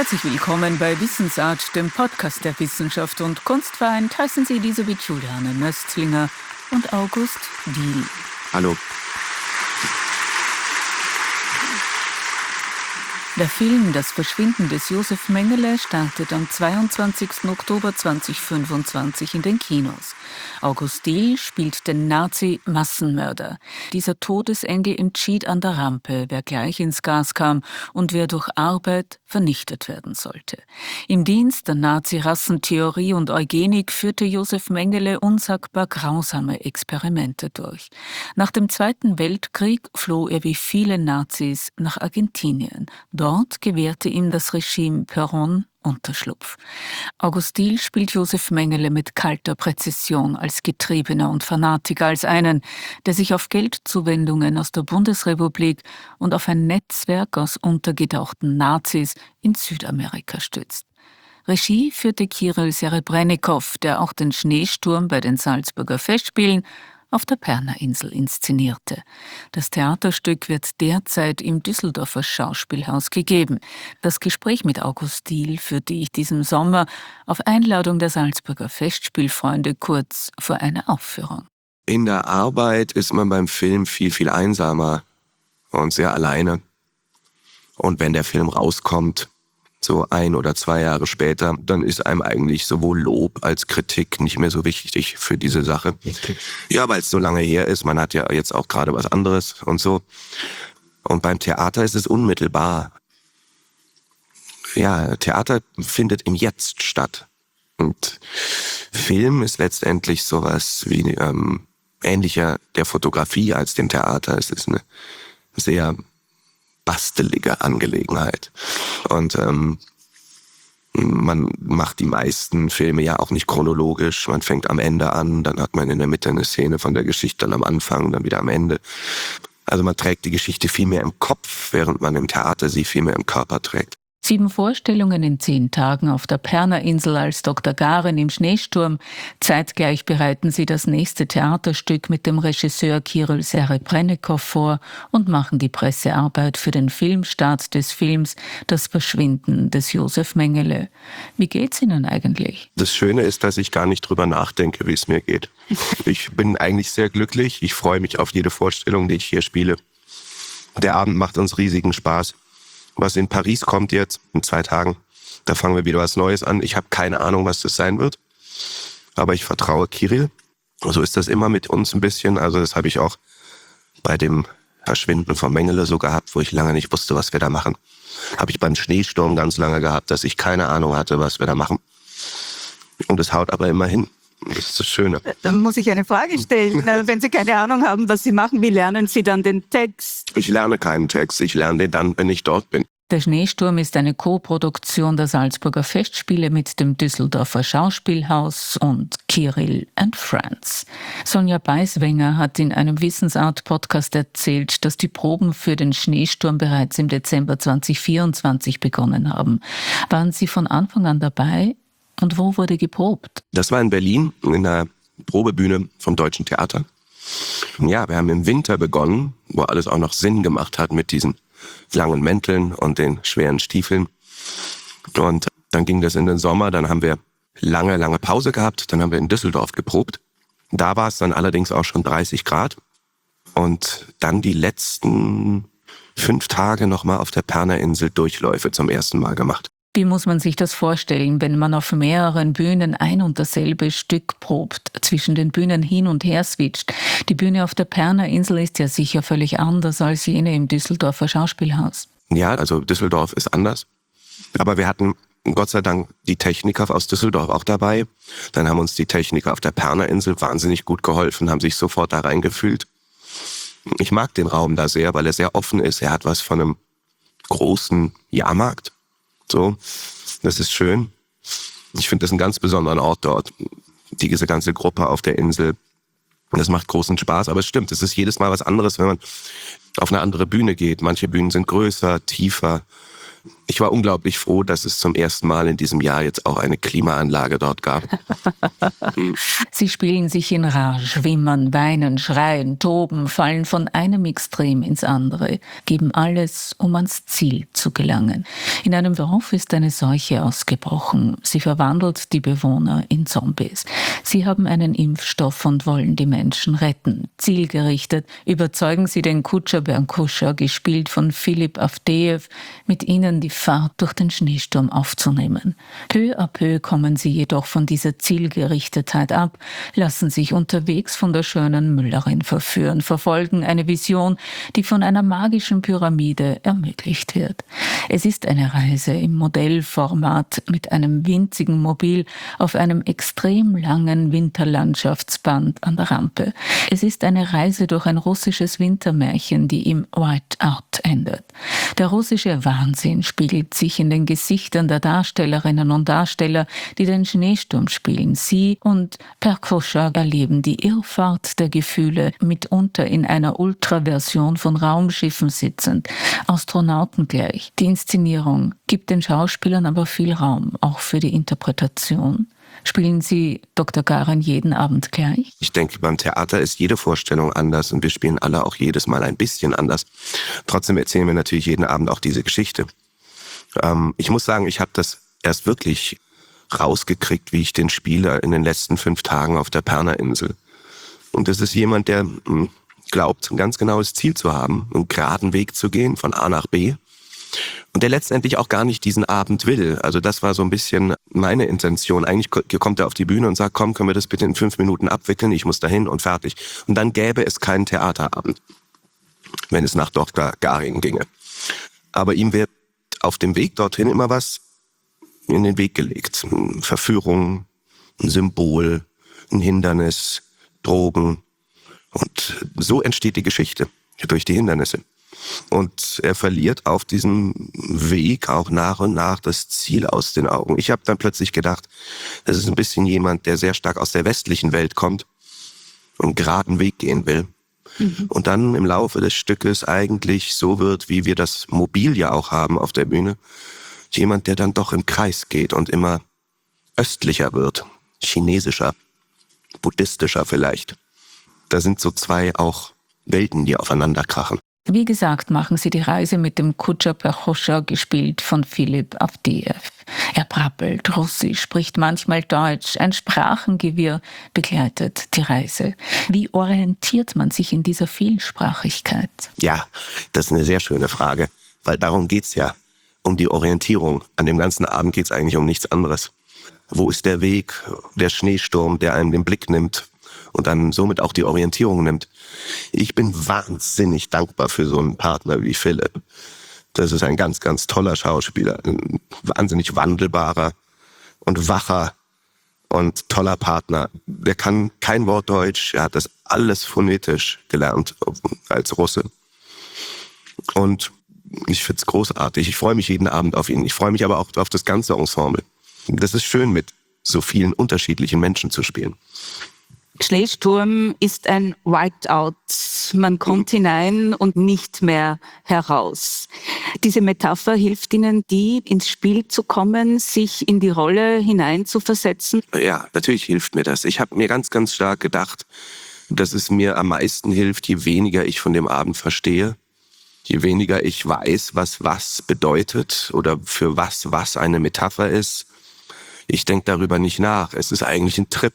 Herzlich willkommen bei Wissensart, dem Podcast der Wissenschaft und Kunst. Vereint heißen Sie Elisabeth Juliane Möstlinger und August Diehl. Hallo. Der Film Das Verschwinden des Josef Mengele startet am 22. Oktober 2025 in den Kinos. August Diehl spielt den Nazi-Massenmörder. Dieser Todesengel entschied an der Rampe, wer gleich ins Gas kam und wer durch Arbeit vernichtet werden sollte. Im Dienst der Nazi-Rassentheorie und Eugenik führte Josef Mengele unsagbar grausame Experimente durch. Nach dem Zweiten Weltkrieg floh er wie viele Nazis nach Argentinien. Dort gewährte ihm das Regime Perón Unterschlupf. August Diehl spielt Josef Mengele mit kalter Präzision als Getriebener und Fanatiker, als einen, der sich auf Geldzuwendungen aus der Bundesrepublik und auf ein Netzwerk aus untergetauchten Nazis in Südamerika stützt. Regie führte Kirill Serebrennikov, der auch den Schneesturm bei den Salzburger Festspielen auf der Perna-Insel inszenierte. Das Theaterstück wird derzeit im Düsseldorfer Schauspielhaus gegeben. Das Gespräch mit August Diehl führte ich diesen Sommer auf Einladung der Salzburger Festspielfreunde kurz vor einer Aufführung. In der Arbeit ist man beim Film viel, viel einsamer und sehr alleine. Und wenn der Film rauskommt, so 1 oder 2 Jahre später, dann ist einem eigentlich sowohl Lob als Kritik nicht mehr so wichtig für diese Sache. Ja, weil es so lange her ist, man hat ja jetzt auch gerade was anderes und so. Und beim Theater ist es unmittelbar. Ja, Theater findet im Jetzt statt. Und Film ist letztendlich sowas wie ähnlicher der Fotografie als dem Theater. Es ist eine sehr bastelige Angelegenheit. Und man macht die meisten Filme ja auch nicht chronologisch. Man fängt am Ende an, dann hat man in der Mitte eine Szene von der Geschichte, dann am Anfang, dann wieder am Ende. Also man trägt die Geschichte viel mehr im Kopf, während man im Theater sie viel mehr im Körper trägt. 7 Vorstellungen in 10 Tagen auf der Perna-Insel als Dr. Garen im Schneesturm. Zeitgleich bereiten sie das nächste Theaterstück mit dem Regisseur Kirill Serebrennikov vor und machen die Pressearbeit für den Filmstart des Films Das Verschwinden des Josef Mengele. Wie geht's Ihnen eigentlich? Das Schöne ist, dass ich gar nicht drüber nachdenke, wie es mir geht. Ich bin eigentlich sehr glücklich. Ich freue mich auf jede Vorstellung, die ich hier spiele. Der Abend macht uns riesigen Spaß. Was in Paris kommt jetzt, in 2 Tagen, da fangen wir wieder was Neues an. Ich habe keine Ahnung, was das sein wird, aber ich vertraue Kirill. So ist das immer mit uns ein bisschen. Also das habe ich auch bei dem Verschwinden von Mengele so gehabt, wo ich lange nicht wusste, was wir da machen. Habe ich beim Schneesturm ganz lange gehabt, dass ich keine Ahnung hatte, was wir da machen. Und es haut aber immer hin. Das ist das Schöne. Dann muss ich eine Frage stellen. Wenn Sie keine Ahnung haben, was Sie machen, wie lernen Sie dann den Text? Ich lerne keinen Text, ich lerne den dann, wenn ich dort bin. Der Schneesturm ist eine Co-Produktion der Salzburger Festspiele mit dem Düsseldorfer Schauspielhaus und Kirill and Friends. Sonja Beiswenger hat in einem Wissensart-Podcast erzählt, dass die Proben für den Schneesturm bereits im Dezember 2024 begonnen haben. Waren Sie von Anfang an dabei? Und wo wurde geprobt? Das war in Berlin, in der Probebühne vom Deutschen Theater. Ja, wir haben im Winter begonnen, wo alles auch noch Sinn gemacht hat mit diesen langen Mänteln und den schweren Stiefeln. Und dann ging das in den Sommer, dann haben wir lange Pause gehabt, dann haben wir in Düsseldorf geprobt. Da war es dann allerdings auch schon 30 Grad. Und dann die letzten 5 Tage nochmal auf der Perna-Insel Durchläufe zum ersten Mal gemacht. Wie muss man sich das vorstellen, wenn man auf mehreren Bühnen ein und dasselbe Stück probt, zwischen den Bühnen hin und her switcht? Die Bühne auf der Perna-Insel ist ja sicher völlig anders als jene im Düsseldorfer Schauspielhaus. Ja, also Düsseldorf ist anders. Aber wir hatten Gott sei Dank die Techniker aus Düsseldorf auch dabei. Dann haben uns die Techniker auf der Perna-Insel wahnsinnig gut geholfen, haben sich sofort da reingefühlt. Ich mag den Raum da sehr, weil er sehr offen ist. Er hat was von einem großen Jahrmarkt. So, das ist schön. Ich finde das einen ganz besonderen Ort dort. Diese ganze Gruppe auf der Insel. Das macht großen Spaß. Aber es stimmt, es ist jedes Mal was anderes, wenn man auf eine andere Bühne geht. Manche Bühnen sind größer, tiefer, Ich war unglaublich froh, dass es zum ersten Mal in diesem Jahr jetzt auch eine Klimaanlage dort gab. Sie spielen sich in Rage, wimmern, weinen, schreien, toben, fallen von einem Extrem ins andere, geben alles, um ans Ziel zu gelangen. In einem Dorf ist eine Seuche ausgebrochen. Sie verwandelt die Bewohner in Zombies. Sie haben einen Impfstoff und wollen die Menschen retten. Zielgerichtet überzeugen sie den Kutscher Berkuscha, gespielt von Philipp Avdejew, mit ihnen die Fahrt durch den Schneesturm aufzunehmen. Peu à peu kommen sie jedoch von dieser Zielgerichtetheit ab, lassen sich unterwegs von der schönen Müllerin verführen, verfolgen eine Vision, die von einer magischen Pyramide ermöglicht wird. Es ist eine Reise im Modellformat mit einem winzigen Mobil auf einem extrem langen Winterlandschaftsband an der Rampe. Es ist eine Reise durch ein russisches Wintermärchen, die im Whiteout endet. Der russische Wahnsinn spiegelt sich in den Gesichtern der Darstellerinnen und Darsteller, die den Schneesturm spielen. Sie und Berkuscha erleben die Irrfahrt der Gefühle, mitunter in einer Ultraversion von Raumschiffen sitzend, Astronauten gleich. Die Inszenierung gibt den Schauspielern aber viel Raum, auch für die Interpretation. Spielen Sie Dr. Garin jeden Abend gleich? Ich denke, beim Theater ist jede Vorstellung anders und wir spielen alle auch jedes Mal ein bisschen anders. Trotzdem erzählen wir natürlich jeden Abend auch diese Geschichte. Ich muss sagen, ich habe das erst wirklich rausgekriegt, wie ich den spiele in den letzten 5 Tagen auf der Perna-Insel. Und das ist jemand, der glaubt, ein ganz genaues Ziel zu haben, einen geraden Weg zu gehen von A nach B. Und der letztendlich auch gar nicht diesen Abend will. Also das war so ein bisschen meine Intention. Eigentlich kommt er auf die Bühne und sagt, komm, können wir das bitte in 5 Minuten abwickeln? Ich muss dahin und fertig. Und dann gäbe es keinen Theaterabend, wenn es nach Dr. Garin ginge. Aber ihm wird auf dem Weg dorthin immer was in den Weg gelegt. Verführung, ein Symbol, ein Hindernis, Drogen. Und so entsteht die Geschichte, durch die Hindernisse. Und er verliert auf diesem Weg auch nach und nach das Ziel aus den Augen. Ich habe dann plötzlich gedacht, das ist ein bisschen jemand, der sehr stark aus der westlichen Welt kommt und einen geraden Weg gehen will. Und dann im Laufe des Stückes eigentlich so wird, wie wir das Mobil ja auch haben auf der Bühne. Jemand, der dann doch im Kreis geht und immer östlicher wird, chinesischer, buddhistischer vielleicht. Da sind so 2 auch Welten, die aufeinander krachen. Wie gesagt, machen sie die Reise mit dem Kutscher Berkuscha, gespielt von Philipp Avdejew. Er brabbelt Russisch, spricht manchmal Deutsch. Ein Sprachengewirr begleitet die Reise. Wie orientiert man sich in dieser Vielsprachigkeit? Ja, das ist eine sehr schöne Frage, weil darum geht's ja, um die Orientierung. An dem ganzen Abend geht's eigentlich um nichts anderes. Wo ist der Weg, der Schneesturm, der einem den Blick nimmt und dann somit auch die Orientierung nimmt? Ich bin wahnsinnig dankbar für so einen Partner wie Philipp. Das ist ein ganz, ganz toller Schauspieler, ein wahnsinnig wandelbarer und wacher und toller Partner. Der kann kein Wort Deutsch, er hat das alles phonetisch gelernt als Russe. Und ich find's großartig. Ich freue mich jeden Abend auf ihn. Ich freue mich aber auch auf das ganze Ensemble. Das ist schön, mit so vielen unterschiedlichen Menschen zu spielen. Schneesturm ist ein Whiteout. Man kommt hinein und nicht mehr heraus. Diese Metapher hilft Ihnen, ins Spiel zu kommen, sich in die Rolle hineinzuversetzen? Ja, natürlich hilft mir das. Ich habe mir ganz, ganz stark gedacht, dass es mir am meisten hilft, je weniger ich von dem Abend verstehe, je weniger ich weiß, was bedeutet oder für was eine Metapher ist. Ich denke darüber nicht nach. Es ist eigentlich ein Trip.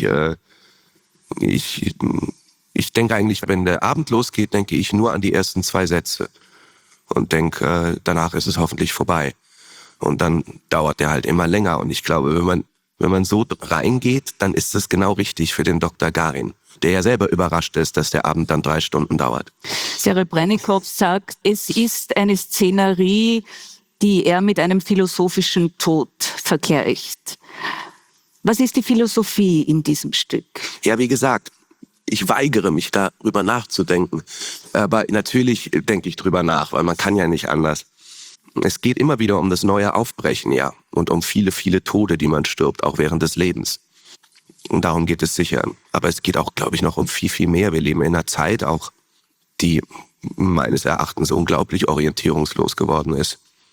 Ich denke eigentlich, wenn der Abend losgeht, denke ich nur an die ersten 2 Sätze und denke, danach ist es hoffentlich vorbei. Und dann dauert der halt immer länger. Und ich glaube, wenn man so reingeht, dann ist das genau richtig für den Dr. Garin, der ja selber überrascht ist, dass der Abend dann 3 Stunden dauert. Serebrennikov sagt, es ist eine Szenerie, die er mit einem philosophischen Tod vergleicht. Was ist die Philosophie in diesem Stück? Ja, wie gesagt, ich weigere mich darüber nachzudenken. Aber natürlich denke ich drüber nach, weil man kann ja nicht anders. Es geht immer wieder um das neue Aufbrechen, ja. Und um viele, viele Tode, die man stirbt, auch während des Lebens. Und darum geht es sicher. Aber es geht auch, glaube ich, noch um viel, viel mehr. Wir leben in einer Zeit auch, die meines Erachtens unglaublich orientierungslos geworden ist.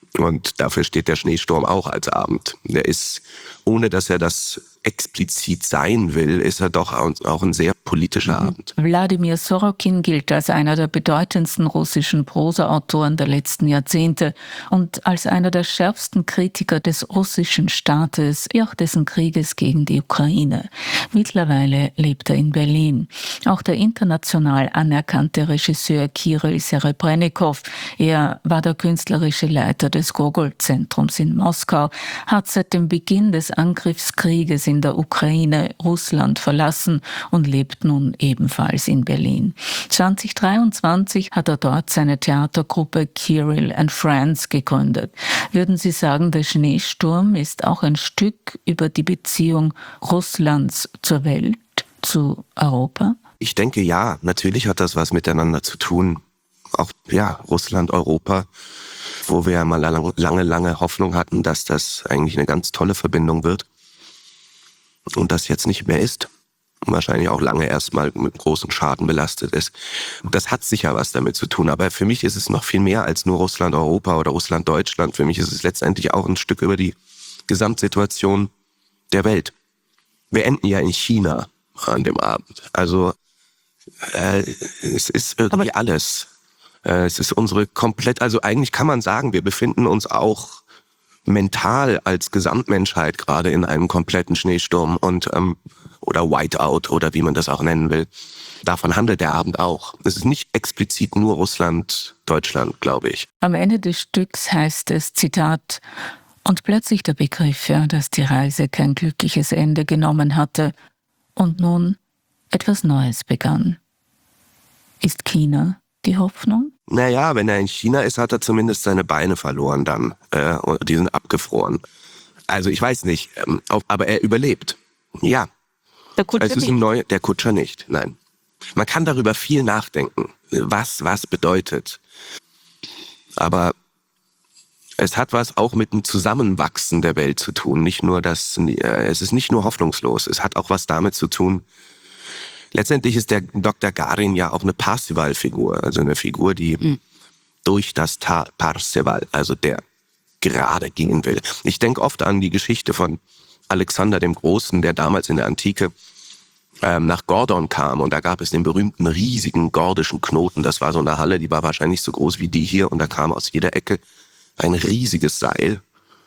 Und dafür steht der Schneesturm auch als Abend. Der ist, ohne dass er das explizit sein will, ist er doch auch ein sehr politischer Abend. Wladimir Sorokin gilt als einer der bedeutendsten russischen Prosaautoren der letzten Jahrzehnte und als einer der schärfsten Kritiker des russischen Staates, wie auch dessen Krieges gegen die Ukraine. Mittlerweile lebt er in Berlin. Auch der international anerkannte Regisseur Kirill Serebrennikov, er war der künstlerische Leiter des Gogol-Zentrums in Moskau, hat seit dem Beginn des Angriffskrieges in der Ukraine Russland verlassen und lebt nun ebenfalls in Berlin. 2023 hat er dort seine Theatergruppe Kirill and Friends gegründet. Würden Sie sagen, der Schneesturm ist auch ein Stück über die Beziehung Russlands zur Welt, zu Europa? Ich denke, ja, natürlich hat das was miteinander zu tun. Auch, ja, Russland, Europa, wo wir ja mal lange Hoffnung hatten, dass das eigentlich eine ganz tolle Verbindung wird. Und das jetzt nicht mehr ist. Wahrscheinlich auch lange erstmal mit großen Schaden belastet ist. Das hat sicher was damit zu tun. Aber für mich ist es noch viel mehr als nur Russland, Europa oder Russland, Deutschland. Für mich ist es letztendlich auch ein Stück über die Gesamtsituation der Welt. Wir enden ja in China an dem Abend. Also es ist irgendwie alles. Es ist also eigentlich kann man sagen, wir befinden uns auch mental als Gesamtmenschheit gerade in einem kompletten Schneesturm und oder Whiteout oder wie man das auch nennen will. Davon handelt der Abend auch. Es ist nicht explizit nur Russland, Deutschland, glaube ich. Am Ende des Stücks heißt es, Zitat, und plötzlich der Begriff, dass die Reise kein glückliches Ende genommen hatte und nun etwas Neues begann. Ist China die Hoffnung? Naja, wenn er in China ist, hat er zumindest seine Beine verloren dann. Die sind abgefroren. Also ich weiß nicht, aber er überlebt. Ja. Der Kutscher nicht. Der Kutscher nicht, nein. Man kann darüber viel nachdenken, was bedeutet. Aber es hat was auch mit dem Zusammenwachsen der Welt zu tun. Es ist nicht nur hoffnungslos, es hat auch was damit zu tun. Letztendlich ist der Dr. Garin ja auch eine Parseval-Figur, also eine Figur, die durch das Parseval, also der gerade gehen will. Ich denke oft an die Geschichte von Alexander dem Großen, der damals in der Antike nach Gordon kam und da gab es den berühmten riesigen gordischen Knoten. Das war so eine Halle, die war wahrscheinlich so groß wie die hier und da kam aus jeder Ecke ein riesiges Seil,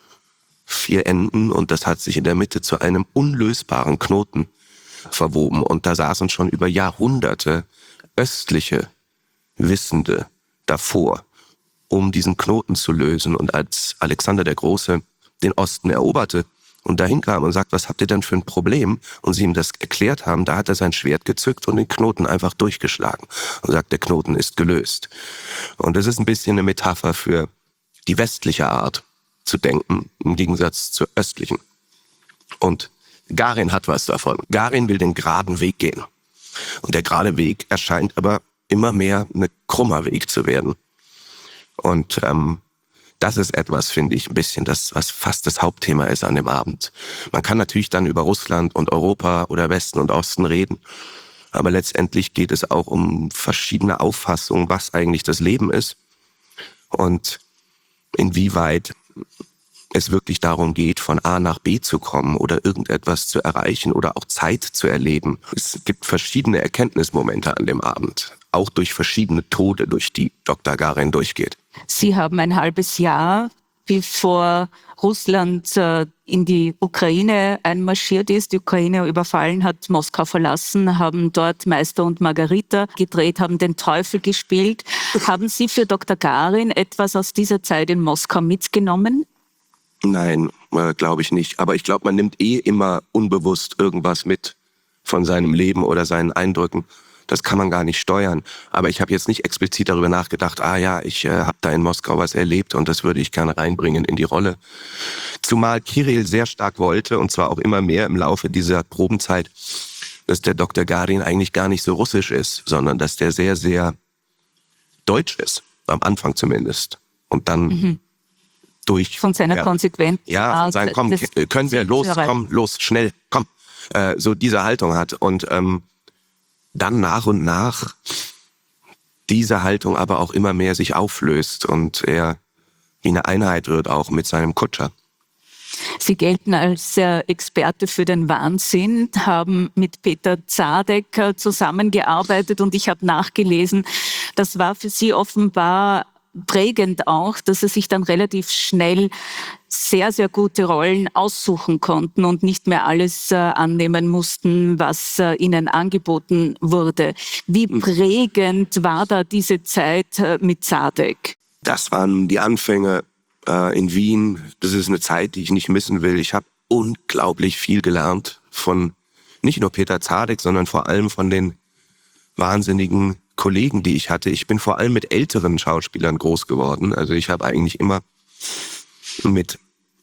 4 Enden und das hat sich in der Mitte zu einem unlösbaren Knoten verwoben. Und da saßen schon über Jahrhunderte östliche Wissende davor, um diesen Knoten zu lösen. Und als Alexander der Große den Osten eroberte und dahin kam und sagt, was habt ihr denn für ein Problem? Und sie ihm das erklärt haben, da hat er sein Schwert gezückt und den Knoten einfach durchgeschlagen und sagt, der Knoten ist gelöst. Und das ist ein bisschen eine Metapher für die westliche Art zu denken, im Gegensatz zur östlichen. Und Garin hat was davon. Garin will den geraden Weg gehen. Und der gerade Weg erscheint aber immer mehr ein krummer Weg zu werden. Und das ist etwas, finde ich, ein bisschen das, was fast das Hauptthema ist an dem Abend. Man kann natürlich dann über Russland und Europa oder Westen und Osten reden. Aber letztendlich geht es auch um verschiedene Auffassungen, was eigentlich das Leben ist. Und inwieweit es wirklich darum geht, von A nach B zu kommen oder irgendetwas zu erreichen oder auch Zeit zu erleben. Es gibt verschiedene Erkenntnismomente an dem Abend, auch durch verschiedene Tode, durch die Dr. Garin durchgeht. Sie haben ein halbes Jahr, bevor Russland in die Ukraine einmarschiert ist, die Ukraine überfallen hat, Moskau verlassen, haben dort Meister und Margarita gedreht, haben den Teufel gespielt. Haben Sie für Dr. Garin etwas aus dieser Zeit in Moskau mitgenommen? Nein, glaube ich nicht. Aber ich glaube, man nimmt immer unbewusst irgendwas mit von seinem Leben oder seinen Eindrücken. Das kann man gar nicht steuern. Aber ich habe jetzt nicht explizit darüber nachgedacht, ich habe da in Moskau was erlebt und das würde ich gerne reinbringen in die Rolle. Zumal Kirill sehr stark wollte, und zwar auch immer mehr im Laufe dieser Probenzeit, dass der Dr. Garin eigentlich gar nicht so russisch ist, sondern dass der sehr, sehr deutsch ist. Am Anfang zumindest. Und dann von seiner Konsequenz. Ja, von seinem, komm, können wir, los, schnell, komm. So diese Haltung hat. Und dann nach und nach diese Haltung aber auch immer mehr sich auflöst und er wie eine Einheit wird, auch mit seinem Kutscher. Sie gelten als Experte für den Wahnsinn, haben mit Peter Zadek zusammengearbeitet und ich habe nachgelesen, das war für Sie offenbar prägend auch, dass Sie sich dann relativ schnell sehr, sehr gute Rollen aussuchen konnten und nicht mehr alles annehmen mussten, was ihnen angeboten wurde. Wie prägend war da diese Zeit mit Zadek? Das waren die Anfänge in Wien. Das ist eine Zeit, die ich nicht missen will. Ich habe unglaublich viel gelernt von nicht nur Peter Zadek, sondern vor allem von den wahnsinnigen Kollegen, die ich hatte. Ich bin vor allem mit älteren Schauspielern groß geworden. Also ich habe eigentlich immer mit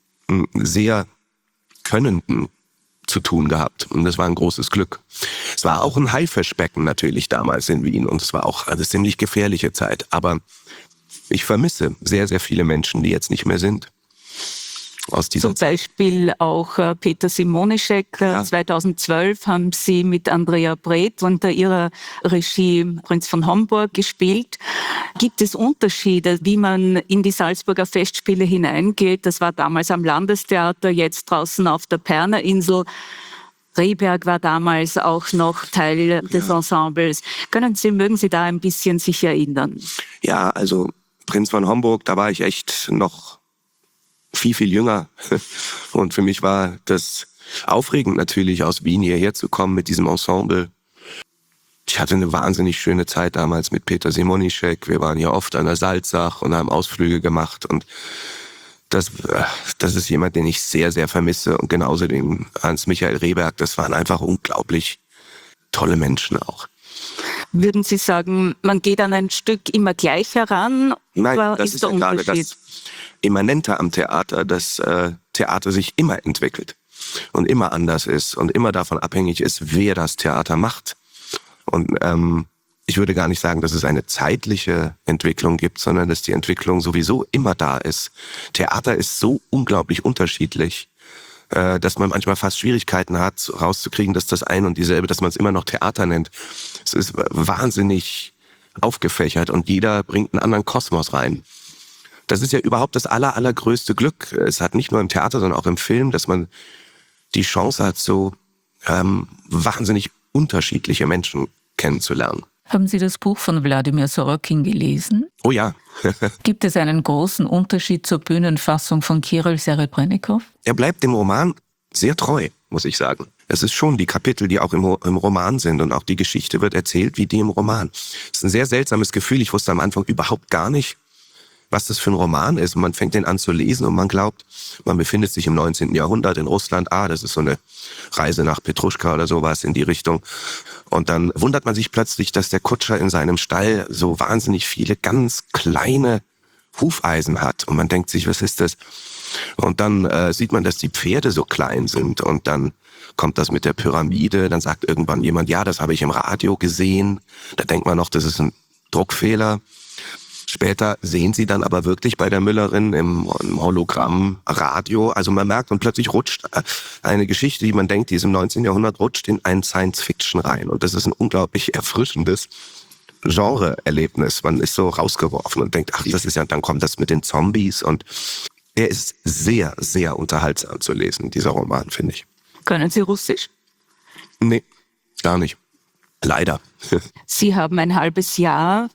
sehr Könnenden zu tun gehabt. Und das war ein großes Glück. Es war auch ein Haifischbecken natürlich damals in Wien. Und es war auch eine ziemlich gefährliche Zeit. Aber ich vermisse sehr, sehr viele Menschen, die jetzt nicht mehr sind. Aus dieser Zum Beispiel auch Peter Simonischek. Ja. 2012 haben Sie mit Andrea Breth unter ihrer Regie Prinz von Homburg gespielt. Gibt es Unterschiede, wie man in die Salzburger Festspiele hineingeht? Das war damals am Landestheater, jetzt draußen auf der Pernerinsel. Rehberg war damals auch noch Teil des Ensembles. Mögen Sie da ein bisschen sich erinnern? Ja, also Prinz von Homburg, da war ich echt noch viel, viel jünger. Und für mich war das aufregend natürlich, aus Wien hierher zu kommen mit diesem Ensemble. Ich hatte eine wahnsinnig schöne Zeit damals mit Peter Simonischek. Wir waren hier oft an der Salzach und haben Ausflüge gemacht. Und das ist jemand, den ich sehr, sehr vermisse. Und genauso den Hans-Michael Rehberg. Das waren einfach unglaublich tolle Menschen auch. Würden Sie sagen, man geht an ein Stück immer gleich heran? Nein, oder das ist der ja gerade Unterschied? das Immanente am Theater, dass Theater sich immer entwickelt und immer anders ist und immer davon abhängig ist, wer das Theater macht. Und ich würde gar nicht sagen, dass es eine zeitliche Entwicklung gibt, sondern dass die Entwicklung sowieso immer da ist. Theater ist so unglaublich unterschiedlich, dass man manchmal fast Schwierigkeiten hat, rauszukriegen, dass das ein und dieselbe, dass man es immer noch Theater nennt. Es ist wahnsinnig aufgefächert und jeder bringt einen anderen Kosmos rein. Das ist ja überhaupt das allergrößte Glück. Es hat nicht nur im Theater, sondern auch im Film, dass man die Chance hat, so wahnsinnig unterschiedliche Menschen kennenzulernen. Haben Sie das Buch von Wladimir Sorokin gelesen? Oh ja. Gibt es einen großen Unterschied zur Bühnenfassung von Kirill Serebrennikov? Er bleibt dem Roman sehr treu, muss ich sagen. Es ist schon die Kapitel, die auch im Roman sind und auch die Geschichte wird erzählt wie die im Roman. Es ist ein sehr seltsames Gefühl. Ich wusste am Anfang überhaupt gar nicht, was das für ein Roman ist. Und man fängt den an zu lesen und man glaubt, man befindet sich im 19. Jahrhundert in Russland. Das ist so eine Reise nach Petruschka oder sowas in die Richtung. Und dann wundert man sich plötzlich, dass der Kutscher in seinem Stall so wahnsinnig viele ganz kleine Hufeisen hat. Und man denkt sich, was ist das? Und dann sieht man, dass die Pferde so klein sind. Und dann kommt das mit der Pyramide. Dann sagt irgendwann jemand, ja, das habe ich im Radio gesehen. Da denkt man noch, das ist ein Druckfehler. Später sehen sie dann aber wirklich bei der Müllerin im Hologramm Radio. Also man merkt, und plötzlich rutscht eine Geschichte, die man denkt, die ist im 19. Jahrhundert, rutscht in ein Science-Fiction rein. Und das ist ein unglaublich erfrischendes Genre-Erlebnis. Man ist so rausgeworfen und denkt, ach, das ist ja, dann kommt das mit den Zombies. Und er ist sehr, sehr unterhaltsam zu lesen, dieser Roman, finde ich. Können Sie Russisch? Nee, gar nicht. Leider. Sie haben ein halbes Jahr,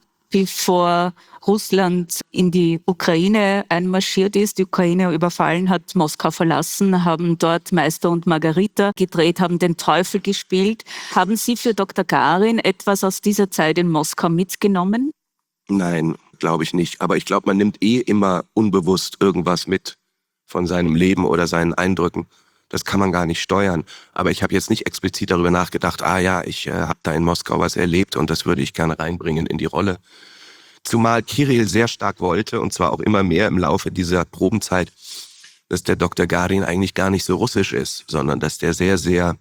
bevor Russland in die Ukraine einmarschiert ist, die Ukraine überfallen hat, Moskau verlassen, haben dort Meister und Margarita gedreht, haben den Teufel gespielt. Haben Sie für Dr. Garin etwas aus dieser Zeit in Moskau mitgenommen? Nein, glaube ich nicht. Aber ich glaube, man nimmt immer unbewusst irgendwas mit von seinem Leben oder seinen Eindrücken. Das kann man gar nicht steuern. Aber ich habe jetzt nicht explizit darüber nachgedacht, ich habe da in Moskau was erlebt und das würde ich gerne reinbringen in die Rolle. Zumal Kirill sehr stark wollte, und zwar auch immer mehr im Laufe dieser Probenzeit, dass der Dr. Garin eigentlich gar nicht so russisch ist, sondern dass der sehr, sehr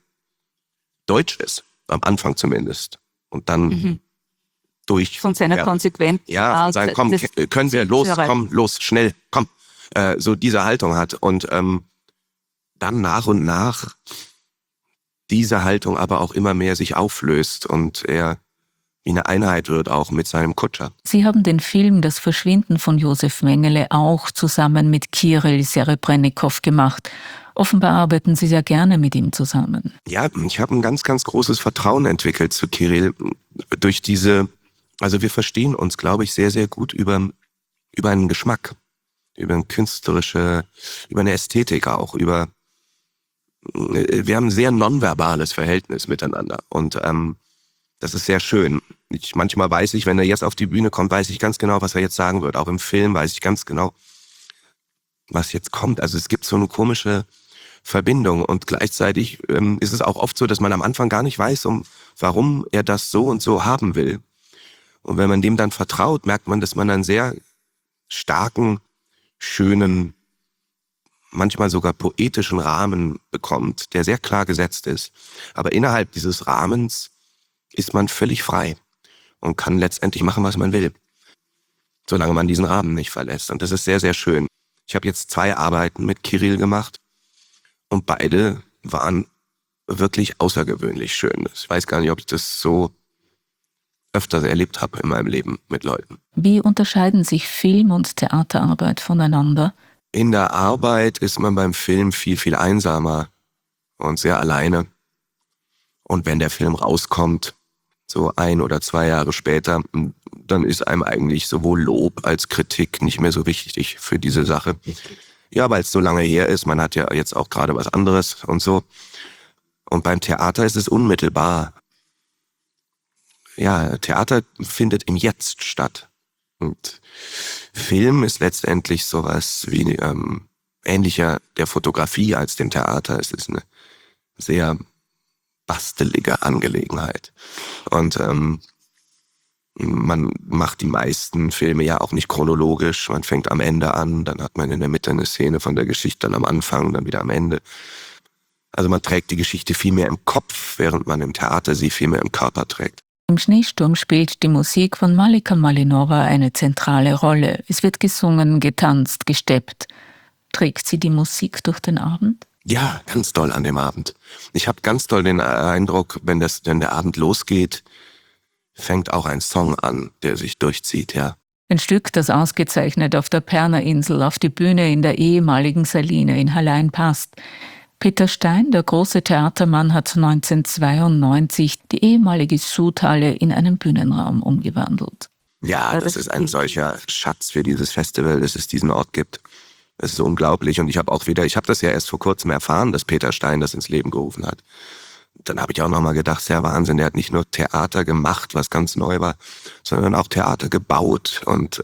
deutsch ist. Am Anfang zumindest. Und dann durch... Von seiner konsequenten Art. Sagen, komm, können wir, los, schnell, komm. So diese Haltung hat. Und dann nach und nach diese Haltung aber auch immer mehr sich auflöst und er wie eine Einheit wird, auch mit seinem Kutscher. Sie haben den Film Das Verschwinden von Josef Mengele auch zusammen mit Kirill Serebrennikov gemacht. Offenbar arbeiten Sie sehr gerne mit ihm zusammen. Ja, ich habe ein ganz, ganz großes Vertrauen entwickelt zu Kirill durch also wir verstehen uns, glaube ich, sehr, sehr gut über einen Geschmack, über eine Ästhetik auch, wir haben ein sehr nonverbales Verhältnis miteinander und das ist sehr schön. Manchmal weiß ich, wenn er jetzt auf die Bühne kommt, weiß ich ganz genau, was er jetzt sagen wird. Auch im Film weiß ich ganz genau, was jetzt kommt. Also es gibt so eine komische Verbindung und gleichzeitig ist es auch oft so, dass man am Anfang gar nicht weiß, warum er das so und so haben will. Und wenn man dem dann vertraut, merkt man, dass man einen sehr starken, schönen, manchmal sogar poetischen Rahmen bekommt, der sehr klar gesetzt ist. Aber innerhalb dieses Rahmens ist man völlig frei und kann letztendlich machen, was man will, solange man diesen Rahmen nicht verlässt. Und das ist sehr, sehr schön. Ich habe jetzt 2 Arbeiten mit Kirill gemacht und beide waren wirklich außergewöhnlich schön. Ich weiß gar nicht, ob ich das so öfters erlebt habe in meinem Leben mit Leuten. Wie unterscheiden sich Film- und Theaterarbeit voneinander? In der Arbeit ist man beim Film viel, viel einsamer und sehr alleine. Und wenn der Film rauskommt, so 1 oder 2 Jahre später, dann ist einem eigentlich sowohl Lob als Kritik nicht mehr so wichtig für diese Sache. Ja, weil es so lange her ist, man hat ja jetzt auch gerade was anderes und so. Und beim Theater ist es unmittelbar. Ja, Theater findet im Jetzt statt. Und Film ist letztendlich sowas wie ähnlicher der Fotografie als dem Theater. Es ist eine sehr bastelige Angelegenheit. Und man macht die meisten Filme ja auch nicht chronologisch. Man fängt am Ende an, dann hat man in der Mitte eine Szene von der Geschichte, dann am Anfang, dann wieder am Ende. Also man trägt die Geschichte viel mehr im Kopf, während man im Theater sie viel mehr im Körper trägt. Im Schneesturm spielt die Musik von Malika Malinova eine zentrale Rolle. Es wird gesungen, getanzt, gesteppt. Trägt sie die Musik durch den Abend? Ja, ganz doll an dem Abend. Ich habe ganz doll den Eindruck, wenn der Abend losgeht, fängt auch ein Song an, der sich durchzieht, ja. Ein Stück, das ausgezeichnet auf der Perner-Insel auf die Bühne in der ehemaligen Saline in Hallein passt. Peter Stein, der große Theatermann, hat 1992 die ehemalige Sudhalle in einen Bühnenraum umgewandelt. Ja, das ist ein solcher Schatz für dieses Festival, dass es diesen Ort gibt. Das ist unglaublich. Und ich habe das ja erst vor kurzem erfahren, dass Peter Stein das ins Leben gerufen hat. Dann habe ich auch nochmal gedacht, ja Wahnsinn, der hat nicht nur Theater gemacht, was ganz neu war, sondern auch Theater gebaut. Und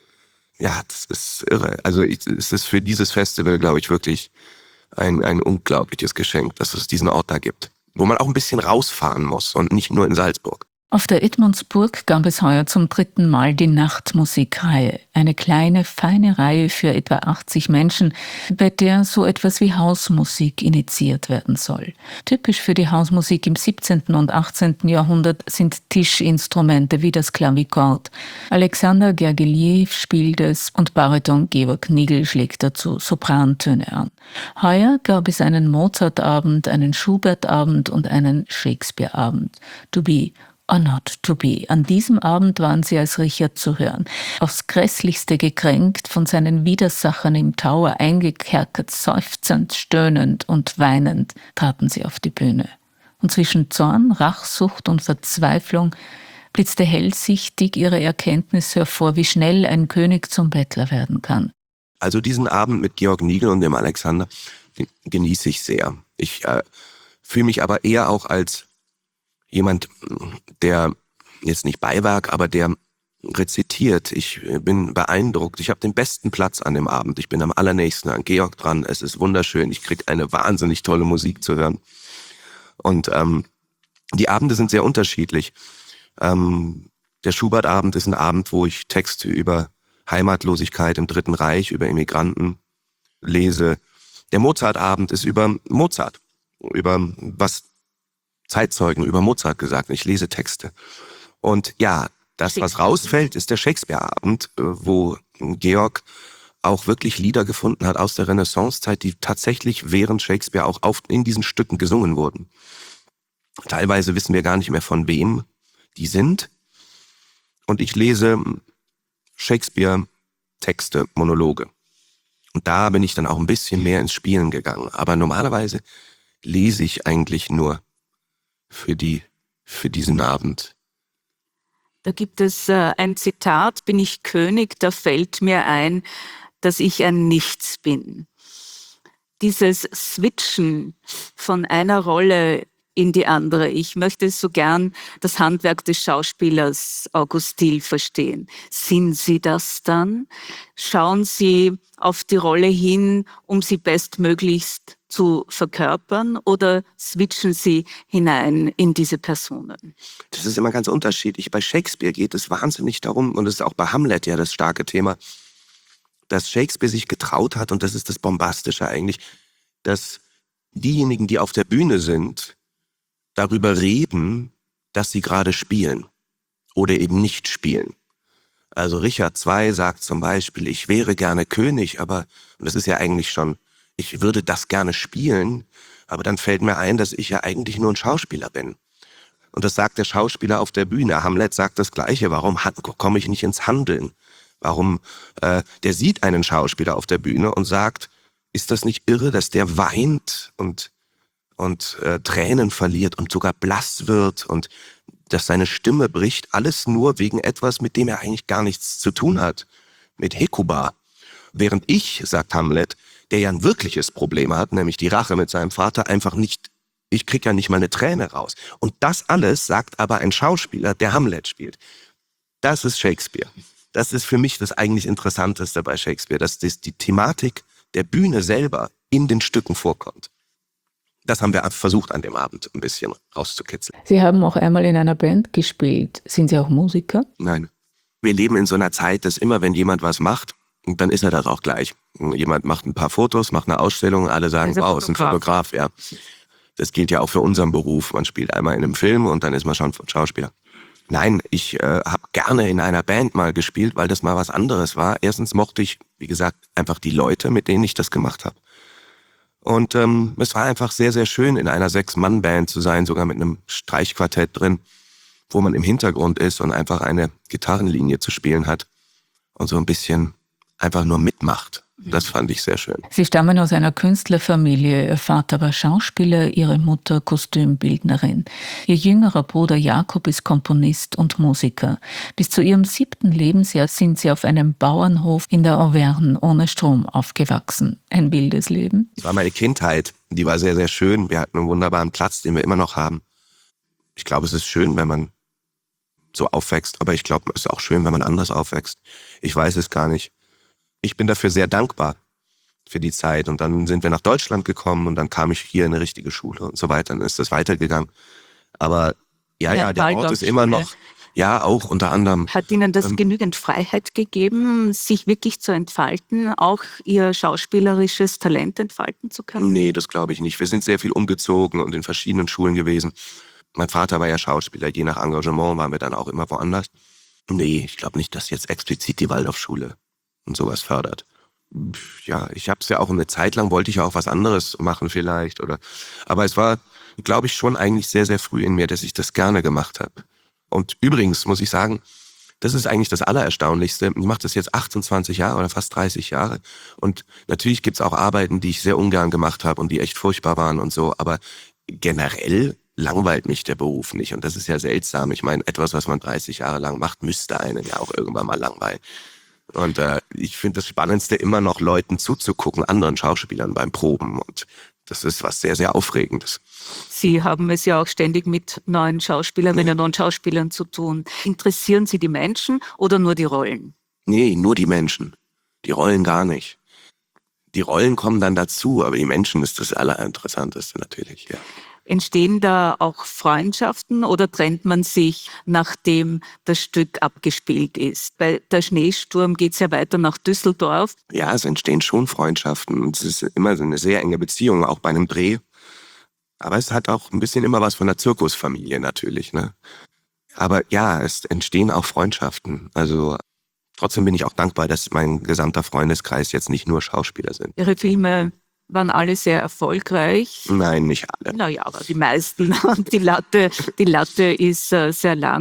ja, das ist irre. Also es ist für dieses Festival, glaube ich, wirklich ein unglaubliches Geschenk, dass es diesen Ort da gibt, wo man auch ein bisschen rausfahren muss und nicht nur in Salzburg. Auf der Edmundsburg gab es heuer zum 3. Mal die Nachtmusikreihe. Eine kleine, feine Reihe für etwa 80 Menschen, bei der so etwas wie Hausmusik initiiert werden soll. Typisch für die Hausmusik im 17. und 18. Jahrhundert sind Tischinstrumente wie das Klavichord. Alexander Gergelier spielt es und Bariton Georg Nigl schlägt dazu Soprantöne an. Heuer gab es einen Mozartabend, einen Schubertabend und einen Shakespeare-Abend. To be or not to be. An diesem Abend waren sie als Richard zu hören. Aufs Grässlichste gekränkt, von seinen Widersachern im Tower eingekerkert, seufzend, stöhnend und weinend, traten sie auf die Bühne. Und zwischen Zorn, Rachsucht und Verzweiflung blitzte hellsichtig ihre Erkenntnis hervor, wie schnell ein König zum Bettler werden kann. Also diesen Abend mit Georg Nigl und dem Alexander, den genieße ich sehr. Ich fühle mich aber eher auch als jemand, der jetzt nicht Beiwerk, aber der rezitiert. Ich bin beeindruckt. Ich habe den besten Platz an dem Abend. Ich bin am allernächsten an Georg dran. Es ist wunderschön. Ich kriege eine wahnsinnig tolle Musik zu hören. Und die Abende sind sehr unterschiedlich. Der Schubert-Abend ist ein Abend, wo ich Texte über Heimatlosigkeit im Dritten Reich, über Immigranten lese. Der Mozart-Abend ist über Mozart, über was Zeitzeugen über Mozart gesagt. Ich lese Texte. Und ja, das, was rausfällt, ist der Shakespeare-Abend, wo Georg auch wirklich Lieder gefunden hat aus der Renaissancezeit, die tatsächlich während Shakespeare auch in diesen Stücken gesungen wurden. Teilweise wissen wir gar nicht mehr, von wem die sind. und ich lese Shakespeare-Texte, Monologe. Und da bin ich dann auch ein bisschen mehr ins Spielen gegangen. Aber normalerweise lese ich eigentlich nur für diesen Abend. Da gibt es ein Zitat: Bin ich König, da fällt mir ein, dass ich ein Nichts bin. Dieses Switchen von einer Rolle in die andere. Ich möchte so gern das Handwerk des Schauspielers August Diel verstehen. Sind Sie das dann? Schauen Sie auf die Rolle hin, um sie bestmöglichst zu verkörpern, oder switchen Sie hinein in diese Personen? Das ist immer ganz unterschiedlich. Bei Shakespeare geht es wahnsinnig darum, und das ist auch bei Hamlet ja das starke Thema, dass Shakespeare sich getraut hat, und das ist das Bombastische eigentlich, dass diejenigen, die auf der Bühne sind, darüber reden, dass sie gerade spielen oder eben nicht spielen. Also Richard II sagt zum Beispiel, ich wäre gerne König, aber, und das ist ja eigentlich schon, ich würde das gerne spielen, aber dann fällt mir ein, dass ich ja eigentlich nur ein Schauspieler bin. Und das sagt der Schauspieler auf der Bühne. Hamlet sagt das Gleiche. Warum komme ich nicht ins Handeln? Warum, der sieht einen Schauspieler auf der Bühne und sagt, ist das nicht irre, dass der weint und Tränen verliert und sogar blass wird und dass seine Stimme bricht, alles nur wegen etwas, mit dem er eigentlich gar nichts zu tun hat, mit Hekuba. Während ich, sagt Hamlet, der ja ein wirkliches Problem hat, nämlich die Rache mit seinem Vater, einfach nicht, ich krieg ja nicht mal eine Träne raus. Und das alles sagt aber ein Schauspieler, der Hamlet spielt. Das ist Shakespeare. Das ist für mich das eigentlich Interessanteste bei Shakespeare, dass die Thematik der Bühne selber in den Stücken vorkommt. Das haben wir versucht an dem Abend ein bisschen rauszukitzeln. Sie haben auch einmal in einer Band gespielt. Sind Sie auch Musiker? Nein. Wir leben in so einer Zeit, dass immer, wenn jemand was macht, dann ist er das auch gleich. Jemand macht ein paar Fotos, macht eine Ausstellung, alle sagen, wow, ist ein Fotograf. Ja. Das gilt ja auch für unseren Beruf. Man spielt einmal in einem Film und dann ist man schon Schauspieler. Nein, ich habe gerne in einer Band mal gespielt, weil das mal was anderes war. Erstens mochte ich, wie gesagt, einfach die Leute, mit denen ich das gemacht habe. Und es war einfach sehr, sehr schön, in einer 6-Mann-Band zu sein, sogar mit einem Streichquartett drin, wo man im Hintergrund ist und einfach eine Gitarrenlinie zu spielen hat und so ein bisschen einfach nur mitmacht. Das fand ich sehr schön. Sie stammen aus einer Künstlerfamilie. Ihr Vater war Schauspieler, Ihre Mutter Kostümbildnerin. Ihr jüngerer Bruder Jakob ist Komponist und Musiker. Bis zu ihrem 7. Lebensjahr sind Sie auf einem Bauernhof in der Auvergne ohne Strom aufgewachsen. Ein wildes Leben? Das war meine Kindheit. Die war sehr, sehr schön. Wir hatten einen wunderbaren Platz, den wir immer noch haben. Ich glaube, es ist schön, wenn man so aufwächst. Aber ich glaube, es ist auch schön, wenn man anders aufwächst. Ich weiß es gar nicht. Ich bin dafür sehr dankbar für die Zeit. Und dann sind wir nach Deutschland gekommen und dann kam ich hier in eine richtige Schule und so weiter. Dann ist das weitergegangen. Aber ja, der Ort ist immer noch, ja, auch unter anderem. Hat Ihnen das genügend Freiheit gegeben, sich wirklich zu entfalten, auch Ihr schauspielerisches Talent entfalten zu können? Nee, das glaube ich nicht. Wir sind sehr viel umgezogen und in verschiedenen Schulen gewesen. Mein Vater war ja Schauspieler. Je nach Engagement waren wir dann auch immer woanders. Nee, ich glaube nicht, dass jetzt explizit die Waldorfschule und sowas fördert. Ja, ich habe es ja auch eine Zeit lang, wollte ich auch was anderes machen vielleicht. Aber es war, glaube ich, schon eigentlich sehr, sehr früh in mir, dass ich das gerne gemacht habe. Und übrigens muss ich sagen, das ist eigentlich das Allererstaunlichste. Ich mache das jetzt 28 Jahre oder fast 30 Jahre. Und natürlich gibt's auch Arbeiten, die ich sehr ungern gemacht habe und die echt furchtbar waren und so. Aber generell langweilt mich der Beruf nicht. Und das ist ja seltsam. Ich meine, etwas, was man 30 Jahre lang macht, müsste einen ja auch irgendwann mal langweilen. Und ich finde das Spannendste immer noch, Leuten zuzugucken, anderen Schauspielern beim Proben. Und das ist was sehr, sehr Aufregendes. Sie haben es ja auch ständig mit neuen Schauspielerinnen und Schauspielern zu tun. Interessieren Sie die Menschen oder nur die Rollen? Nee, nur die Menschen. Die Rollen gar nicht. Die Rollen kommen dann dazu, aber die Menschen ist das Allerinteressanteste natürlich, ja. Entstehen da auch Freundschaften oder trennt man sich, nachdem das Stück abgespielt ist? Bei Der Schneesturm geht es ja weiter nach Düsseldorf. Ja, es entstehen schon Freundschaften und es ist immer so eine sehr enge Beziehung, auch bei einem Dreh. Aber es hat auch ein bisschen immer was von der Zirkusfamilie natürlich, ne? Aber ja, es entstehen auch Freundschaften. Also trotzdem bin ich auch dankbar, dass mein gesamter Freundeskreis jetzt nicht nur Schauspieler sind. Ihre Filme waren alle sehr erfolgreich. Nein, nicht alle. Naja, aber die meisten. Und die Latte ist sehr lang.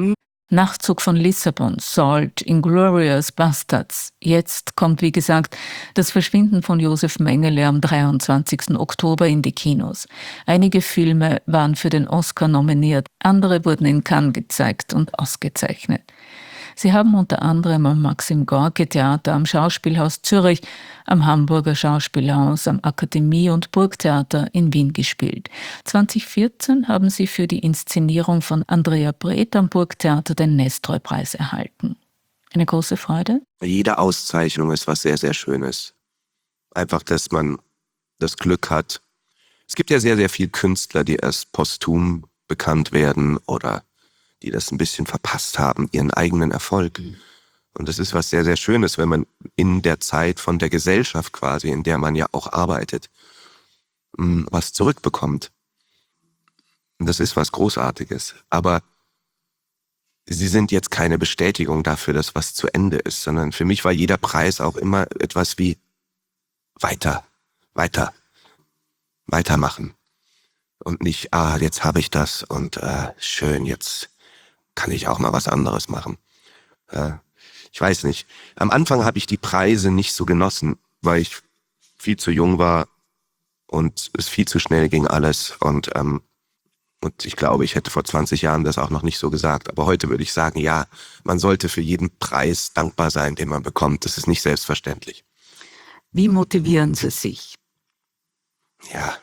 Nachtzug von Lissabon, Salt, Inglourious Bastards. Jetzt kommt, wie gesagt, das Verschwinden von Josef Mengele am 23. Oktober in die Kinos. Einige Filme waren für den Oscar nominiert, andere wurden in Cannes gezeigt und ausgezeichnet. Sie haben unter anderem am Maxim-Gorki-Theater, am Schauspielhaus Zürich, am Hamburger Schauspielhaus, am Akademie- und Burgtheater in Wien gespielt. 2014 haben sie für die Inszenierung von Andrea Breth am Burgtheater den Nestroy-Preis erhalten. Eine große Freude? Jede Auszeichnung ist was sehr, sehr Schönes. Einfach, dass man das Glück hat. Es gibt ja sehr, sehr viele Künstler, die erst posthum bekannt werden oder die das ein bisschen verpasst haben, ihren eigenen Erfolg. Und das ist was sehr, sehr Schönes, wenn man in der Zeit von der Gesellschaft quasi, in der man ja auch arbeitet, was zurückbekommt. Und das ist was Großartiges. Aber sie sind jetzt keine Bestätigung dafür, dass was zu Ende ist, sondern für mich war jeder Preis auch immer etwas wie weitermachen. Und nicht, jetzt habe ich das und schön, jetzt kann ich auch mal was anderes machen. Ich weiß nicht. Am Anfang habe ich die Preise nicht so genossen, weil ich viel zu jung war und es viel zu schnell ging alles. Und ich glaube, ich hätte vor 20 Jahren das auch noch nicht so gesagt. Aber heute würde ich sagen, ja, man sollte für jeden Preis dankbar sein, den man bekommt. Das ist nicht selbstverständlich. Wie motivieren Sie sich? Ja.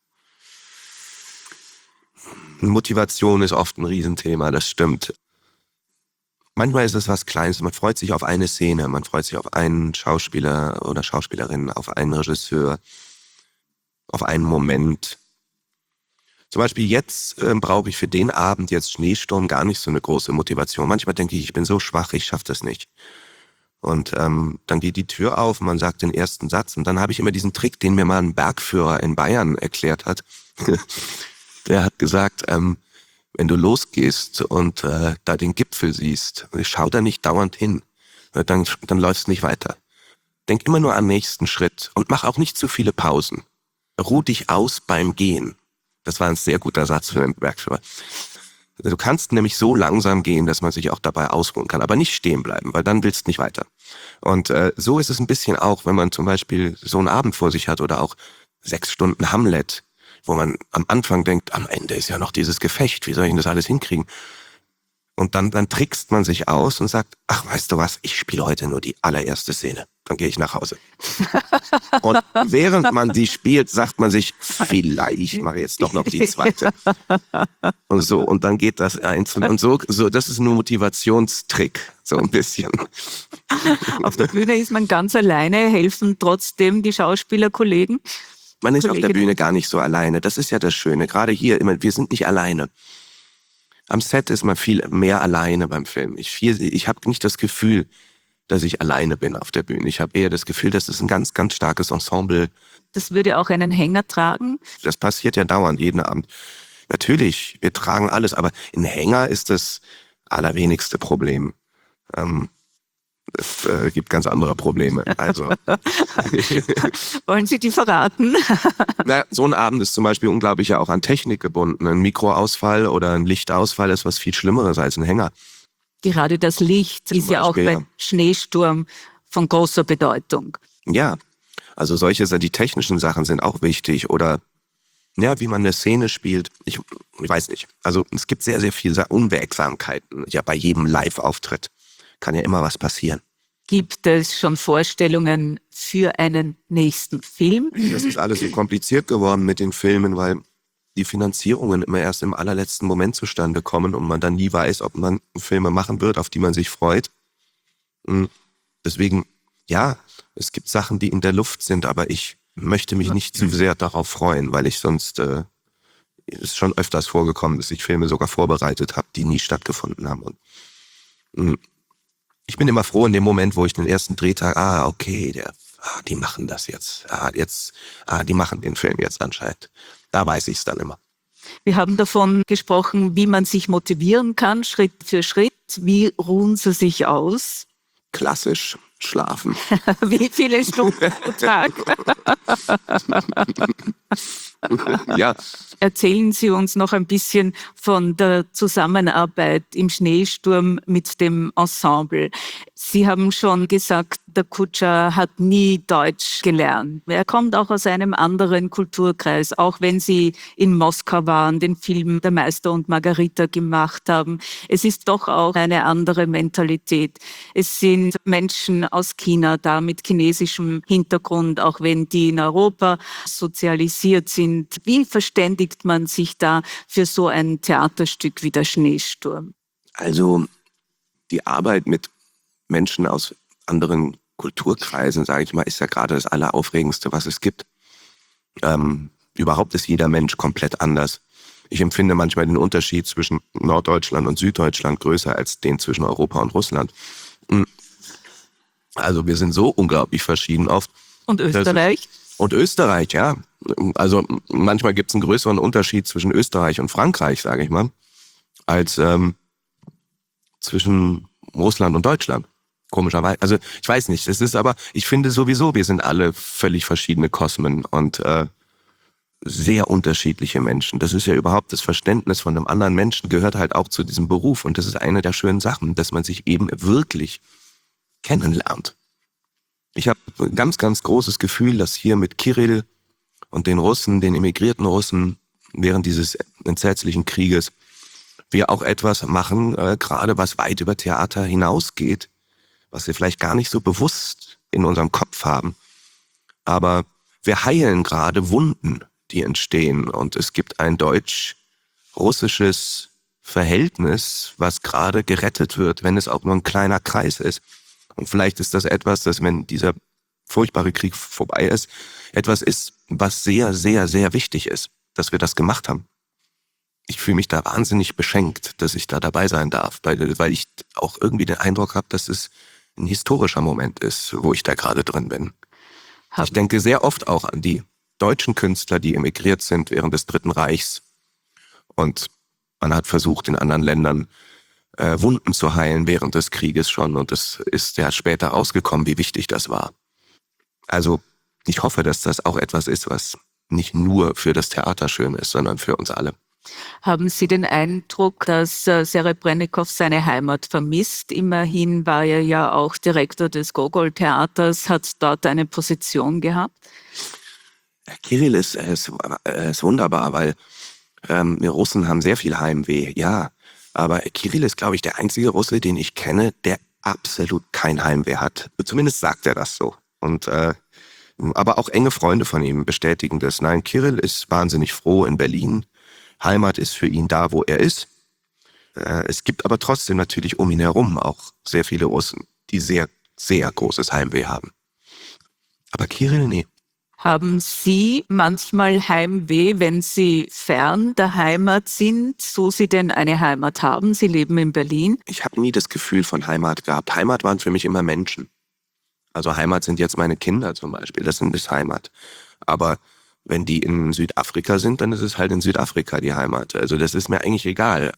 Motivation ist oft ein Riesenthema, das stimmt. Manchmal ist es was Kleines, man freut sich auf eine Szene, man freut sich auf einen Schauspieler oder Schauspielerin, auf einen Regisseur, auf einen Moment. Zum Beispiel jetzt brauche ich für den Abend jetzt Schneesturm gar nicht so eine große Motivation. Manchmal denke ich bin so schwach, ich schaffe das nicht. Und dann geht die Tür auf, man sagt den ersten Satz und dann habe ich immer diesen Trick, den mir mal ein Bergführer in Bayern erklärt hat. Der hat gesagt, wenn du losgehst und da den Gipfel siehst, schau da nicht dauernd hin, dann läufst du nicht weiter. Denk immer nur am nächsten Schritt und mach auch nicht zu viele Pausen. Ruh dich aus beim Gehen. Das war ein sehr guter Satz für den Bergführer. Du kannst nämlich so langsam gehen, dass man sich auch dabei ausruhen kann, aber nicht stehen bleiben, weil dann willst du nicht weiter. Und so ist es ein bisschen auch, wenn man zum Beispiel so einen Abend vor sich hat oder auch 6 Stunden Hamlet, wo man am Anfang denkt, am Ende ist ja noch dieses Gefecht, wie soll ich denn das alles hinkriegen? Und dann trickst man sich aus und sagt, ach, weißt du was, ich spiele heute nur die allererste Szene. Dann gehe ich nach Hause. Und während man die spielt, sagt man sich, vielleicht mache ich jetzt doch noch die zweite. Und so, und dann geht das einzeln. Und so, das ist ein Motivationstrick, so ein bisschen. Auf der Bühne ist man ganz alleine, helfen trotzdem die Schauspielerkollegen? Man ist auf der Bühne gar nicht so alleine. Das ist ja das Schöne. Gerade hier, wir sind nicht alleine. Am Set ist man viel mehr alleine beim Film. Ich habe nicht das Gefühl, dass ich alleine bin auf der Bühne. Ich habe eher das Gefühl, dass es ein ganz, ganz starkes Ensemble. Das würde auch einen Hänger tragen? Das passiert ja dauernd, jeden Abend. Natürlich, wir tragen alles, aber ein Hänger ist das allerwenigste Problem. Es gibt ganz andere Probleme. Also wollen Sie die verraten? Na, so ein Abend ist zum Beispiel unglaublich ja auch an Technik gebunden. Ein Mikroausfall oder ein Lichtausfall ist was viel Schlimmeres als ein Hänger. Gerade das Licht ist ja auch beim Schneesturm von großer Bedeutung. Ja, also die technischen Sachen sind auch wichtig. Oder ja, wie man eine Szene spielt. Ich weiß nicht. Also es gibt sehr, sehr viele Unwägsamkeiten. Ja, bei jedem Live-Auftritt kann ja immer was passieren. Gibt es schon Vorstellungen für einen nächsten Film? Das ist alles so kompliziert geworden mit den Filmen, weil die Finanzierungen immer erst im allerletzten Moment zustande kommen und man dann nie weiß, ob man Filme machen wird, auf die man sich freut. Deswegen, ja, es gibt Sachen, die in der Luft sind, aber ich möchte mich nicht zu sehr darauf freuen, weil ich sonst, es ist schon öfters vorgekommen, dass ich Filme sogar vorbereitet habe, die nie stattgefunden haben. Und ich bin immer froh in dem Moment, wo ich den ersten Drehtag, okay, die machen das jetzt. Die machen den Film jetzt anscheinend. Da weiß ich es dann immer. Wir haben davon gesprochen, wie man sich motivieren kann, Schritt für Schritt. Wie ruhen Sie sich aus? Klassisch schlafen. Wie viele Stunden pro Tag? Ja, Erzählen Sie uns noch ein bisschen von der Zusammenarbeit im Schneesturm mit dem Ensemble. Sie haben schon gesagt, der Kutscher hat nie Deutsch gelernt. Er kommt auch aus einem anderen Kulturkreis, auch wenn Sie in Moskau waren, den Film Der Meister und Margarita gemacht haben. Es ist doch auch eine andere Mentalität. Es sind Menschen aus China da mit chinesischem Hintergrund, auch wenn die in Europa sozialisiert sind. Wie verständigt man sich da für so ein Theaterstück wie der Schneesturm? also die Arbeit mit Menschen aus anderen Kulturkreisen, sage ich mal, ist ja gerade das Alleraufregendste, was es gibt. Überhaupt ist jeder Mensch komplett anders. Ich empfinde manchmal den Unterschied zwischen Norddeutschland und Süddeutschland größer als den zwischen Europa und Russland. Also wir sind so unglaublich verschieden oft. Und Österreich? Und Österreich, ja. Also manchmal gibt es einen größeren Unterschied zwischen Österreich und Frankreich, sage ich mal, als zwischen Russland und Deutschland. Komischerweise. Also ich weiß nicht, es ist aber, ich finde sowieso, wir sind alle völlig verschiedene Kosmen und sehr unterschiedliche Menschen. Das ist ja überhaupt das Verständnis von einem anderen Menschen, gehört halt auch zu diesem Beruf. Und das ist eine der schönen Sachen, dass man sich eben wirklich kennenlernt. Ich habe ein ganz, ganz großes Gefühl, dass hier mit Kirill und den Russen, den emigrierten Russen, während dieses entsetzlichen Krieges, wir auch etwas machen, gerade was weit über Theater hinausgeht, was wir vielleicht gar nicht so bewusst in unserem Kopf haben. Aber wir heilen gerade Wunden, die entstehen. Und es gibt ein deutsch-russisches Verhältnis, was gerade gerettet wird, wenn es auch nur ein kleiner Kreis ist. Und vielleicht ist das etwas, dass, wenn dieser furchtbare Krieg vorbei ist, etwas ist, was sehr, sehr, sehr wichtig ist, dass wir das gemacht haben. Ich fühle mich da wahnsinnig beschenkt, dass ich da dabei sein darf, weil ich auch irgendwie den Eindruck habe, dass es ein historischer Moment ist, wo ich da gerade drin bin. Ich denke sehr oft auch an die deutschen Künstler, die emigriert sind während des Dritten Reichs. Und man hat versucht, in anderen Ländern Wunden zu heilen während des Krieges schon. Und es ist ja später rausgekommen, wie wichtig das war. Also ich hoffe, dass das auch etwas ist, was nicht nur für das Theater schön ist, sondern für uns alle. Haben Sie den Eindruck, dass Serebrennikov seine Heimat vermisst? Immerhin war er ja auch Direktor des Gogol-Theaters, hat dort eine Position gehabt. Kirill ist wunderbar, weil wir Russen haben sehr viel Heimweh, ja. Aber Kirill ist, glaube ich, der einzige Russe, den ich kenne, der absolut kein Heimweh hat. Zumindest sagt er das so. Und aber auch enge Freunde von ihm bestätigen das. Nein, Kirill ist wahnsinnig froh in Berlin. Heimat ist für ihn da, wo er ist. Es gibt aber trotzdem natürlich um ihn herum auch sehr viele Russen, die sehr, sehr großes Heimweh haben. Aber Kirill, nee. Haben Sie manchmal Heimweh, wenn Sie fern der Heimat sind, so Sie denn eine Heimat haben? Sie leben in Berlin. Ich habe nie das Gefühl von Heimat gehabt. Heimat waren für mich immer Menschen. Also Heimat sind jetzt meine Kinder zum Beispiel, das ist Heimat. Aber wenn die in Südafrika sind, dann ist es halt in Südafrika die Heimat. Also das ist mir eigentlich egal.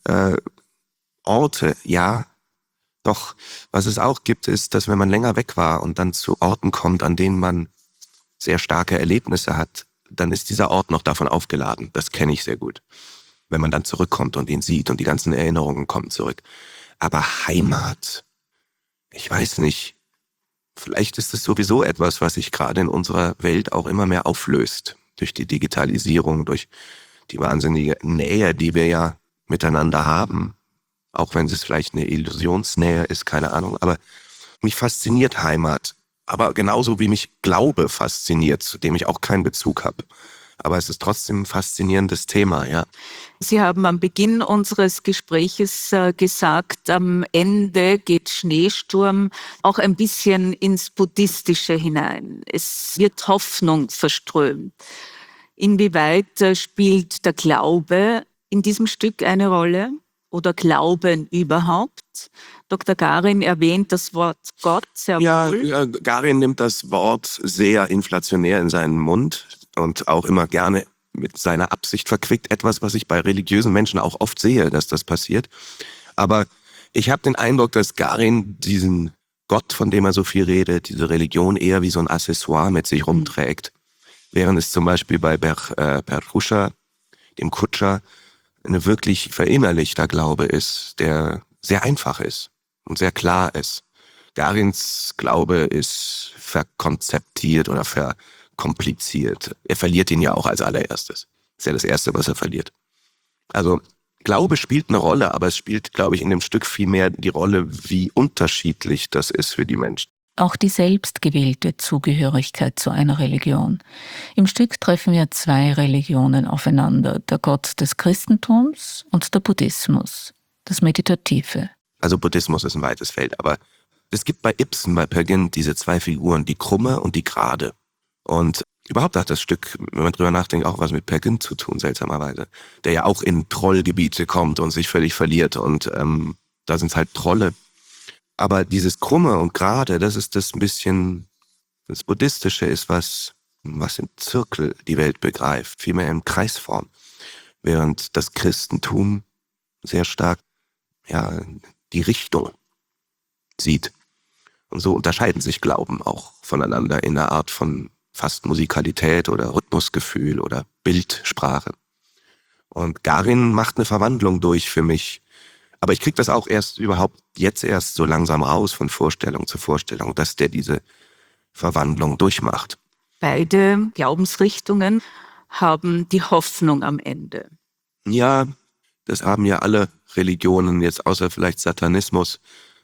Orte, ja, doch. Was es auch gibt, ist, dass wenn man länger weg war und dann zu Orten kommt, an denen man sehr starke Erlebnisse hat, dann ist dieser Ort noch davon aufgeladen. Das kenne ich sehr gut. Wenn man dann zurückkommt und ihn sieht und die ganzen Erinnerungen kommen zurück. Aber Heimat, ich weiß nicht. Vielleicht ist es sowieso etwas, was sich gerade in unserer Welt auch immer mehr auflöst. Durch die Digitalisierung, durch die wahnsinnige Nähe, die wir ja miteinander haben. Auch wenn es vielleicht eine Illusionsnähe ist, keine Ahnung. Aber mich fasziniert Heimat. Aber genauso wie mich Glaube fasziniert, zu dem ich auch keinen Bezug habe. Aber es ist trotzdem ein faszinierendes Thema, ja. Sie haben am Beginn unseres Gespräches gesagt, am Ende geht Schneesturm auch ein bisschen ins Buddhistische hinein. Es wird Hoffnung verströmt. Inwieweit spielt der Glaube in diesem Stück eine Rolle oder Glauben überhaupt? Dr. Garin erwähnt das Wort Gott sehr wohl. Ja, Garin nimmt das Wort sehr inflationär in seinen Mund und auch immer gerne mit seiner Absicht verquickt. Etwas, was ich bei religiösen Menschen auch oft sehe, dass das passiert. Aber ich habe den Eindruck, dass Garin diesen Gott, von dem er so viel redet, diese Religion eher wie so ein Accessoire mit sich rumträgt. Während es zum Beispiel bei Berusha, dem Kutscher, eine wirklich verinnerlichter Glaube ist, der sehr einfach ist und sehr klar ist. Garins Glaube ist verkonzeptiert oder verkompliziert. Er verliert ihn ja auch als allererstes. Ist ja das Erste, was er verliert. Also Glaube spielt eine Rolle, aber es spielt, glaube ich, in dem Stück viel mehr die Rolle, wie unterschiedlich das ist für die Menschen. Auch die selbstgewählte Zugehörigkeit zu einer Religion. Im Stück treffen wir zwei Religionen aufeinander, der Gott des Christentums und der Buddhismus, das Meditative. Also Buddhismus ist ein weites Feld, aber es gibt bei Ibsen, bei Peer Gynt diese zwei Figuren, die Krumme und die Gerade. Und überhaupt hat das Stück, wenn man drüber nachdenkt, auch was mit Peer Gynt zu tun, seltsamerweise. Der ja auch in Trollgebiete kommt und sich völlig verliert und da sind es halt Trolle. Aber dieses Krumme und Gerade, das ist das ein bisschen, das Buddhistische ist was im Zirkel die Welt begreift, vielmehr in Kreisform. Während das Christentum sehr stark, ja, die Richtung sieht. Und so unterscheiden sich Glauben auch voneinander in einer Art von fast Musikalität oder Rhythmusgefühl oder Bildsprache. Und Garin macht eine Verwandlung durch für mich. Aber ich kriege das auch jetzt erst so langsam raus von Vorstellung zu Vorstellung, dass der diese Verwandlung durchmacht. Beide Glaubensrichtungen haben die Hoffnung am Ende. Ja, das haben ja alle Religionen, jetzt außer vielleicht Satanismus,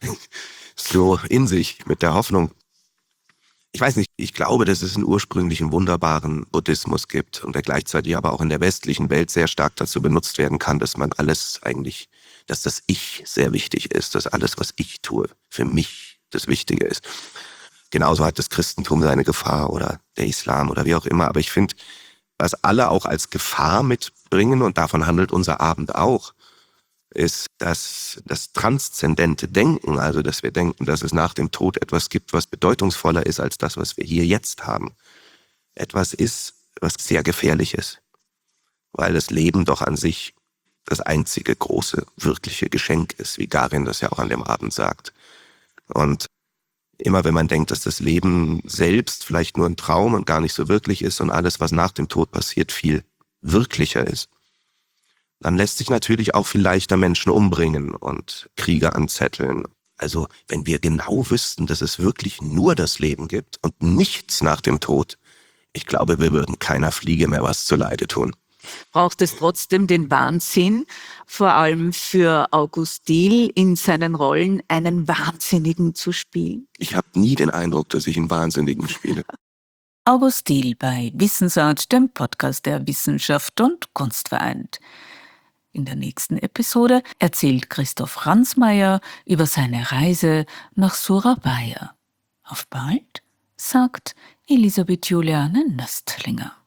so in sich mit der Hoffnung. Ich weiß nicht, ich glaube, dass es einen ursprünglichen, wunderbaren Buddhismus gibt und der gleichzeitig aber auch in der westlichen Welt sehr stark dazu benutzt werden kann, dass man alles eigentlich, dass das Ich sehr wichtig ist, dass alles, was ich tue, für mich das Wichtige ist. Genauso hat das Christentum seine Gefahr oder der Islam oder wie auch immer. Aber ich finde, was alle auch als Gefahr mitbringen, und davon handelt unser Abend auch, ist das transzendente Denken, also dass wir denken, dass es nach dem Tod etwas gibt, was bedeutungsvoller ist als das, was wir hier jetzt haben. Etwas ist, was sehr gefährlich ist, weil das Leben doch an sich das einzige große, wirkliche Geschenk ist, wie Garin das ja auch an dem Abend sagt. Und immer wenn man denkt, dass das Leben selbst vielleicht nur ein Traum und gar nicht so wirklich ist und alles, was nach dem Tod passiert, viel wirklicher ist, dann lässt sich natürlich auch viel leichter Menschen umbringen und Kriege anzetteln. Also wenn wir genau wüssten, dass es wirklich nur das Leben gibt und nichts nach dem Tod, ich glaube, wir würden keiner Fliege mehr was zuleide tun. Braucht es trotzdem den Wahnsinn, vor allem für August Diehl in seinen Rollen einen Wahnsinnigen zu spielen? Ich habe nie den Eindruck, dass ich einen Wahnsinnigen spiele. August Diehl bei Wissensart, dem Podcast, der Wissenschaft und Kunst vereint. In der nächsten Episode erzählt Christoph Ransmayr über seine Reise nach Surabaya. Auf bald, sagt Elisabeth Juliane Nöstlinger.